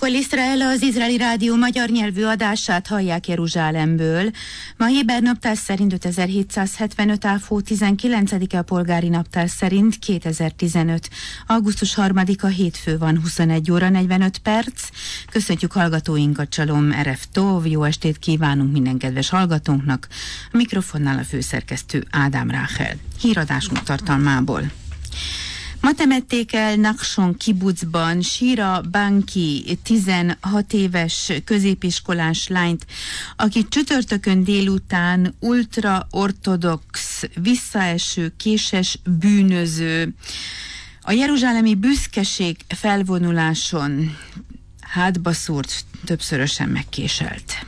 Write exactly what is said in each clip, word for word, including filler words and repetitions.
Kol Israel, az izraeli rádió magyar nyelvű adását hallják Jeruzsálemből. Ma héber naptár szerint ötezer-hétszázhetvenöt áfó tizenkilencedike, a polgári naptár szerint kétezer-tizenöt. augusztus harmadika, hétfő van, huszonegy óra negyvenöt perc. Köszöntjük hallgatóinkat, Csalom Erev Tov, jó estét kívánunk minden kedves hallgatónknak. A mikrofonnál a főszerkesztő Ádám Ráhel. Híradásunk tartalmából. Ma temették el Nachson kibucban Shira Banki tizenhat éves középiskolás lányt, aki csütörtökön délután ultraortodox, visszaeső, késes bűnöző. A jeruzsálemi büszkeség felvonuláson hátba szúrt, többszörösen megkéselt.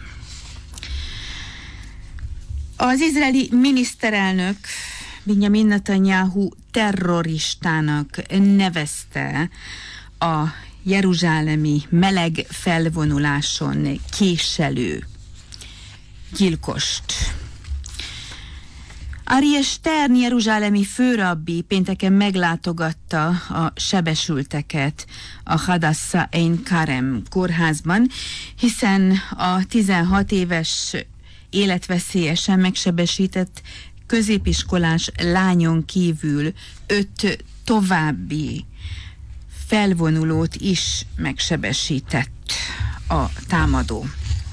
Az izraeli miniszterelnök Benjamin Netanyahu terroristának nevezte a jeruzsálemi meleg felvonuláson késelő gyilkost. Aryeh Stern jeruzsálemi főrabbi pénteken meglátogatta a sebesülteket a Hadassah Ein Karem kórházban, hiszen a tizenhat éves életveszélyesen megsebesített középiskolás lányon kívül öt további felvonulót is megsebesített a támadó.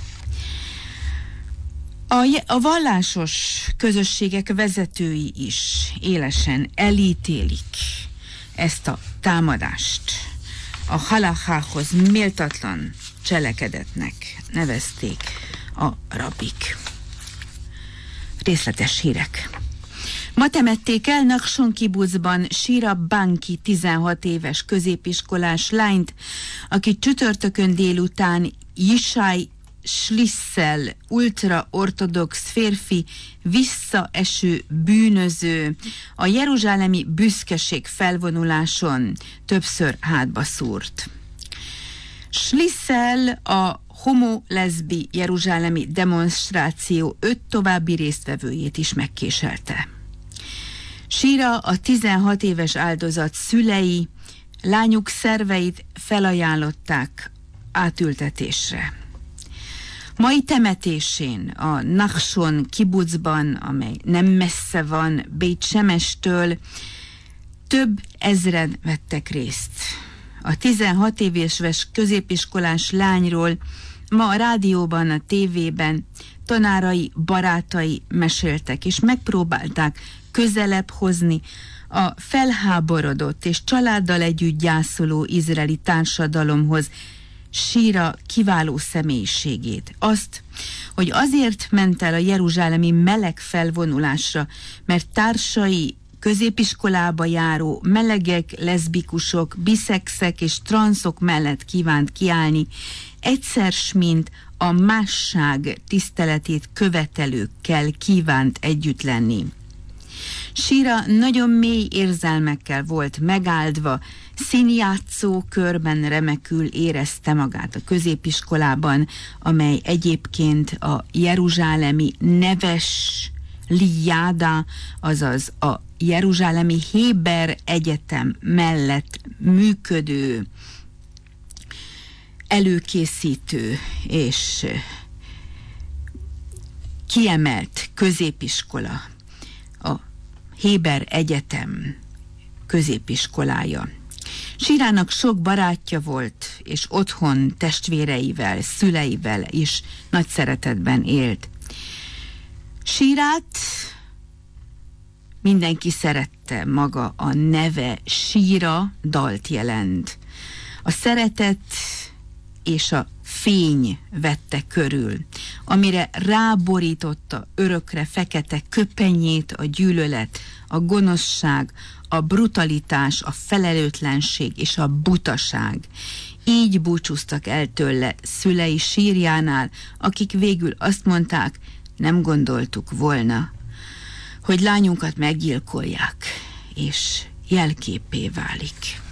A, a vallásos közösségek vezetői is élesen elítélik ezt a támadást. A halakhához méltatlan cselekedetnek nevezték a rabbik. Részletes hírek. Ma temették el Nachson kibucban Shira Banki tizenhat éves középiskolás lányt, aki csütörtökön délután Yishai Schlissel, ultraortodox férfi, visszaeső bűnöző, a jeruzsálemi büszkeség felvonuláson többször hátba szúrt. Schlissel a homo-leszbi jeruzsálemi demonstráció öt további résztvevőjét is megkéselte. Shira, a tizenhat éves áldozat szülei, lányuk szerveit felajánlották átültetésre. Mai temetésén a Nachson kibucban, amely nem messze van Beit Semestől, több ezren vettek részt. A tizenhat éves középiskolás lányról ma a rádióban, a tévében tanárai, barátai meséltek, és megpróbálták közelebb hozni a felháborodott és családdal együtt gyászoló izraeli társadalomhoz Shira kiváló személyiségét. Azt, hogy azért ment el a jeruzsálemi meleg felvonulásra, mert társai középiskolába járó melegek, leszbikusok, biszexek és transzok mellett kívánt kiállni, egyszer s mint a másság tiszteletét követelőkkel kívánt együtt lenni. Shira nagyon mély érzelmekkel volt megáldva, színjátszó körben remekül érezte magát a középiskolában, amely egyébként a jeruzsálemi neves Liáda, azaz a jeruzsálemi Héber Egyetem mellett működő, előkészítő és kiemelt középiskola, a Héber Egyetem középiskolája. Shirának sok barátja volt, és otthon testvéreivel, szüleivel is nagy szeretetben élt. Shirát mindenki szerette, maga a neve Shira dalt jelent. A szeretet és a fény vette körül, amire ráborította örökre fekete köpenyét a gyűlölet, a gonoszság, a brutalitás, a felelőtlenség és a butaság. Így búcsúztak el tőle szülei sírjánál, akik végül azt mondták, nem gondoltuk volna, hogy lányunkat meggyilkolják, és jelképé válik.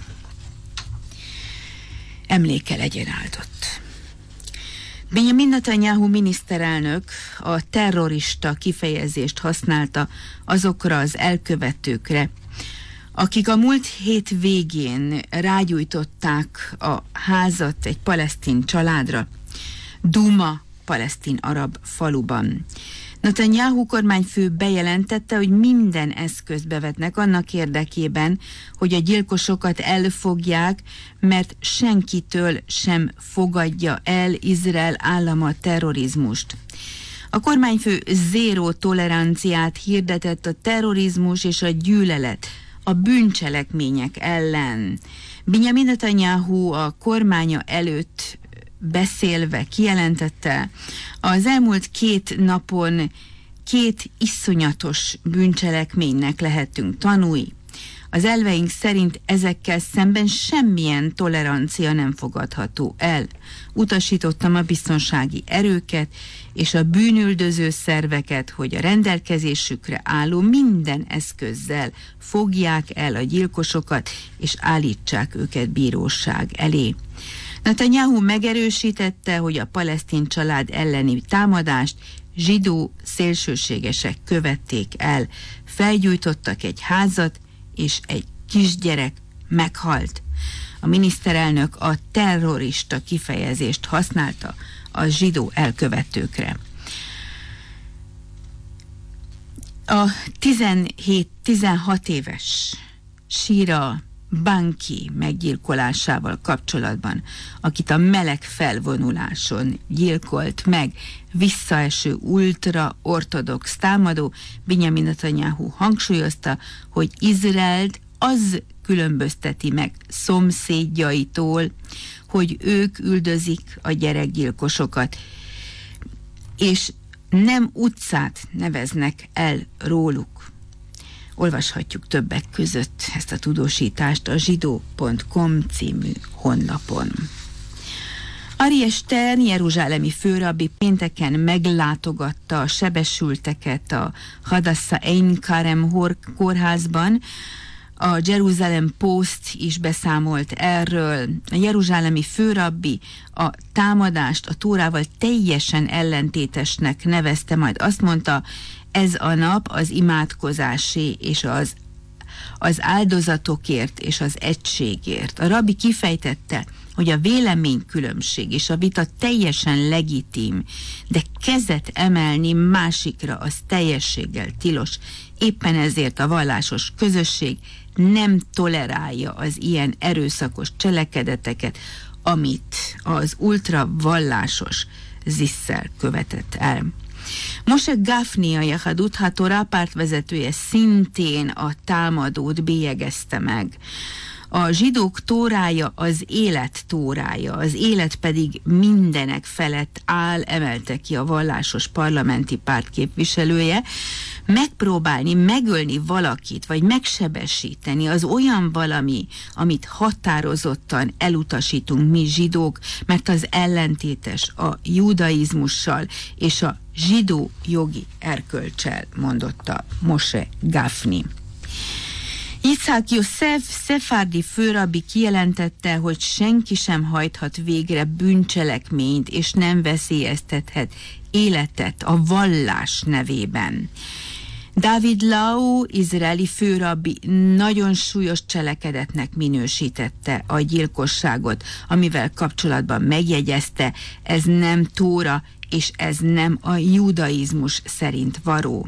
Emléke legyen áldott. Benjamin Netanyahu miniszterelnök a terrorista kifejezést használta azokra az elkövetőkre, akik a múlt hét végén rágyújtották a házat egy palesztin családra, Duma palesztin arab faluban. Netanyahu kormányfő bejelentette, hogy minden eszközt bevetnek annak érdekében, hogy a gyilkosokat elfogják, mert senkitől sem fogadja el Izrael állama terrorizmust. A kormányfő zéró toleranciát hirdetett a terrorizmus és a gyűlölet, a bűncselekmények ellen. Binyamin Netanyahu a kormánya előtt beszélve kijelentette, az elmúlt két napon két iszonyatos bűncselekménynek lehetünk tanúi. Az elveink szerint ezekkel szemben semmilyen tolerancia nem fogadható el. Utasítottam a biztonsági erőket és a bűnüldöző szerveket, hogy a rendelkezésükre álló minden eszközzel fogják el a gyilkosokat és állítsák őket bíróság elé. Netanyahu megerősítette, hogy a palesztin család elleni támadást zsidó szélsőségesek követték el. Felgyújtottak egy házat, és egy kisgyerek meghalt. A miniszterelnök a terrorista kifejezést használta a zsidó elkövetőkre. A tizenhét-tizenhat éves Shira Banki meggyilkolásával kapcsolatban, akit a meleg felvonuláson gyilkolt meg visszaeső ultra-ortodox támadó, Binyamin Netanyahu hangsúlyozta, hogy Izraelt az különbözteti meg szomszédjaitól, hogy ők üldözik a gyerekgyilkosokat, és nem utcát neveznek el róluk. Olvashatjuk többek között ezt a tudósítást a zsidó pont com című honlapon. Aryeh Stern, jeruzsálemi főrabbi pénteken meglátogatta a sebesülteket a Hadassah Ein Karem kórházban. A Jerusalem Post is beszámolt erről. A jeruzsálemi főrabbi a támadást a Tórával teljesen ellentétesnek nevezte, majd azt mondta, ez a nap az imádkozásé és az, az áldozatokért és az egységért. A rabbi kifejtette, hogy a véleménykülönbség és a vita teljesen legitim, de kezet emelni másikra az teljességgel tilos. Éppen ezért a vallásos közösség nem tolerálja az ilyen erőszakos cselekedeteket, amit az ultravallásos Zisszel követett el. Moshe Gafni, a Yehadut HaTorah pártvezetője szintén a támadót bélyegezte meg. A zsidók tórája az élet tórája, az élet pedig mindenek felett áll, emelte ki a vallásos parlamenti párt képviselője. Megpróbálni megölni valakit, vagy megsebesíteni az olyan valami, amit határozottan elutasítunk mi zsidók, mert az ellentétes a judaizmussal és a zsidó jogi erkölccsel, mondotta Moshe Gafni. Yitzhak Yosef szefárdi főrabbi kijelentette, hogy senki sem hajthat végre bűncselekményt, és nem veszélyeztethet életet a vallás nevében. David Lau, izraeli főrabbi nagyon súlyos cselekedetnek minősítette a gyilkosságot, amivel kapcsolatban megjegyezte, ez nem Tóra, és ez nem a judaizmus szerint való.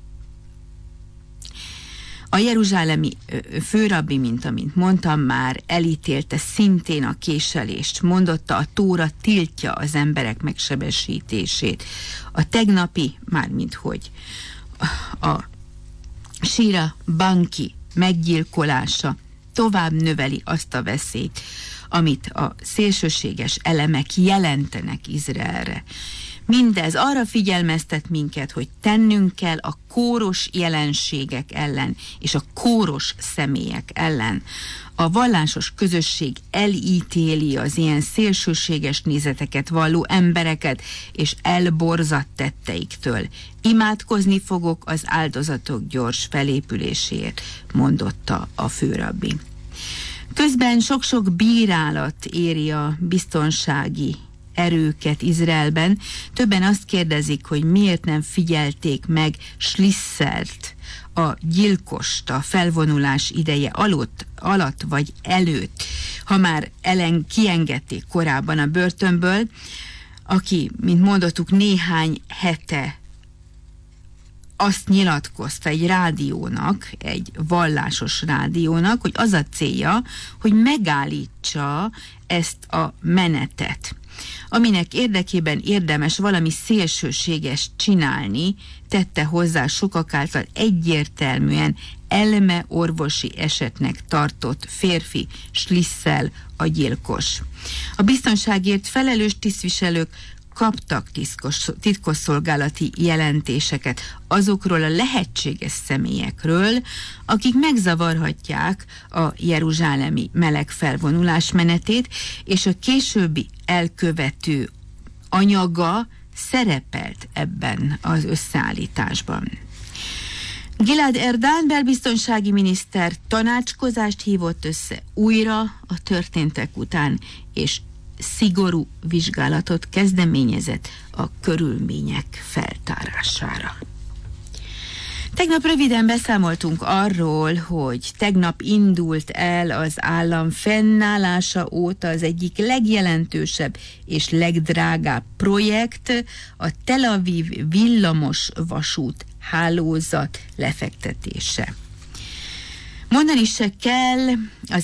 A jeruzsálemi főrabbi, mint amint mondtam már, elítélte szintén a késelést, mondotta, a Tóra tiltja az emberek megsebesítését. A tegnapi, mármint hogy a Shira Banki meggyilkolása tovább növeli azt a veszélyt, amit a szélsőséges elemek jelentenek Izraelre. Mindez arra figyelmeztet minket, hogy tennünk kell a kóros jelenségek ellen és a kóros személyek ellen. A vallásos közösség elítéli az ilyen szélsőséges nézeteket valló embereket és elborzadt tetteiktől. Imádkozni fogok az áldozatok gyors felépüléséért, mondotta a főrabbi. Közben sok-sok bírálat éri a biztonsági erőket Izraelben. Többen azt kérdezik, hogy miért nem figyelték meg Schliessert, a gyilkost a felvonulás ideje alatt, alatt vagy előtt, ha már ellen kiengedték korábban a börtönből, aki, mint mondottuk, néhány hete azt nyilatkozta egy rádiónak, egy vallásos rádiónak, hogy az a célja, hogy megállítsa ezt a menetet, aminek érdekében érdemes valami szélsőséges csinálni, tette hozzá sokak által egyértelműen elmeorvosi esetnek tartott férfi Schliessel a gyilkos. A biztonságért felelős tisztviselők kaptak titkos, titkosszolgálati jelentéseket azokról a lehetséges személyekről, akik megzavarhatják a jeruzsálemi meleg felvonulás menetét, és a későbbi elkövető anyaga szerepelt ebben az összeállításban. Gilad Erdan belbiztonsági miniszter tanácskozást hívott össze újra a történtek után, és szigorú vizsgálatot kezdeményezett a körülmények feltárására. Tegnap röviden beszámoltunk arról, hogy tegnap indult el az állam fennállása óta az egyik legjelentősebb és legdrágább projekt, a Tel Aviv villamos vasút hálózat lefektetése. Mondani se kell, az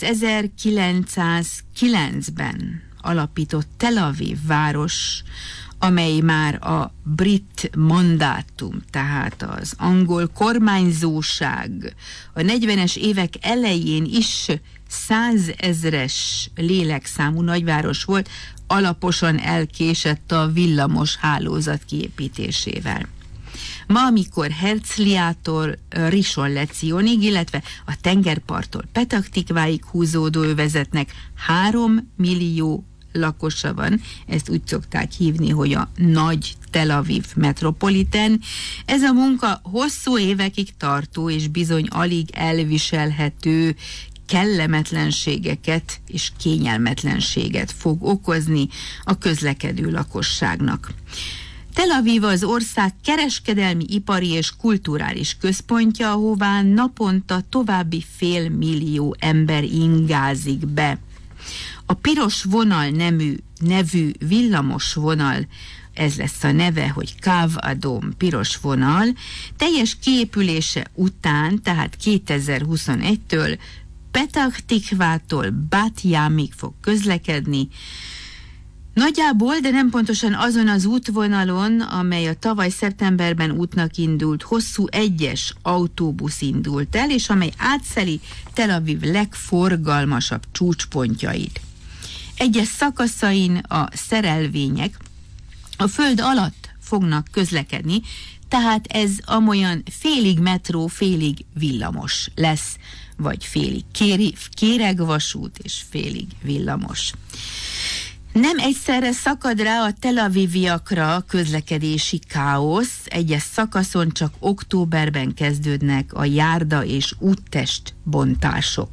ezerkilencszázkilencben alapított Tel Aviv város, amely már a brit mandátum, tehát az angol kormányzóság a negyvenes évek elején is százezres lélekszámú nagyváros volt, alaposan elkésett a villamos hálózat kiépítésével. Ma, amikor Herzliától Rishon LeCionig, illetve a tengerparttól Petah Tikváig húzódó övezetnek három millió lakosa van, ezt úgy szokták hívni, hogy a nagy Tel Aviv metropoliten. Ez a munka hosszú évekig tartó és bizony alig elviselhető kellemetlenségeket és kényelmetlenséget fog okozni a közlekedő lakosságnak. Tel Aviv az ország kereskedelmi, ipari és kulturális központja, ahová naponta további fél millió ember ingázik be. A piros vonal nemű, nevű villamos vonal, ez lesz a neve, hogy Kav Adom, piros vonal, teljes kiépülése után, tehát kétezer-huszonegytől Petah Tikvától Bat Yamig fog közlekedni, nagyjából, de nem pontosan azon az útvonalon, amely a tavaly szeptemberben útnak indult, hosszú egyes autóbusz indult el, és amely átszeli Tel Aviv legforgalmasabb csúcspontjait. Egyes szakaszain a szerelvények a föld alatt fognak közlekedni, tehát ez amolyan félig metró, félig villamos lesz, vagy félig kéri, kéregvasút és félig villamos. Nem egyszerre szakad rá a Tel Aviviakra közlekedési káosz, egyes szakaszon csak októberben kezdődnek a járda és úttest bontások.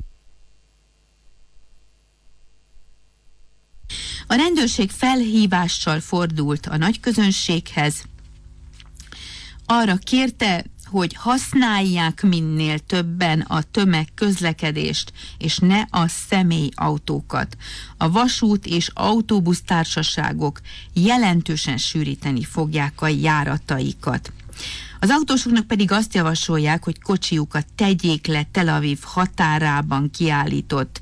A rendőrség felhívással fordult a nagyközönséghez, arra kérte, hogy használják minél többen a tömegközlekedést, és ne a személyautókat. A vasút és autóbusztársaságok jelentősen sűríteni fogják a járataikat. Az autósoknak pedig azt javasolják, hogy kocsijukat tegyék le Tel Aviv határában kiállított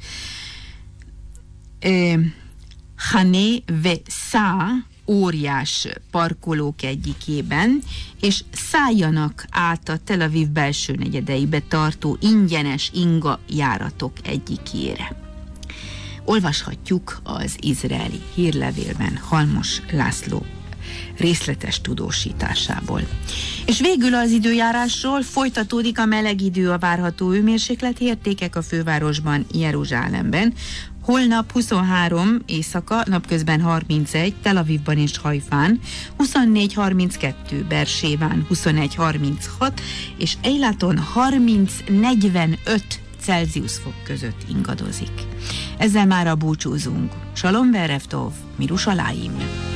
eh, Hané ve Szá óriás parkolók egyikében, és szálljanak át a Tel Aviv belső negyedeibe tartó ingyenes inga járatok egyikére. Olvashatjuk az izraeli hírlevélben Halmos László részletes tudósításából. És végül az időjárásról folytatódik a meleg idő, a várható hőmérsékleti értékek a fővárosban, Jeruzsálemben. Holnap huszonhárom éjszaka, napközben harmincegy, Tel Avivban és Hajfán, huszonnégy harminckettő, Beerséván huszonegy harminchat, és Eilaton harminc negyvenöt Celsius fok között ingadozik. Ezzel már a búcsúzunk. Salom Verevtov, Mirusalaim.